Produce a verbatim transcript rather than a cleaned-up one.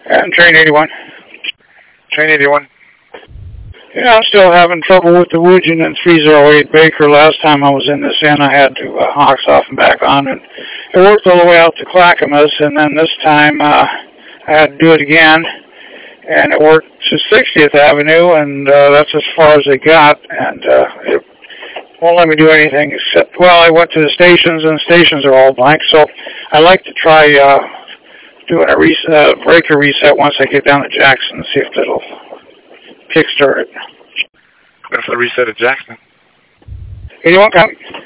And train eighty-one. Train eighty-one. Yeah, I'm still having trouble with the Woojin and three oh eight Baker. Last time I was in this inn, I had to uh, Hawks off and back on, and it worked all the way out to Clackamas, and then this time uh, I had to do it again, and it worked to sixtieth Avenue, and uh, that's as far as it got, and uh, it won't let me do anything except, well, I went to the stations, and the stations are all blank, so I like to try uh, doing a reset, uh, breaker reset once I get down to Jackson and see if it'll kickstart it. That's the reset at Jackson. eighty-one, come.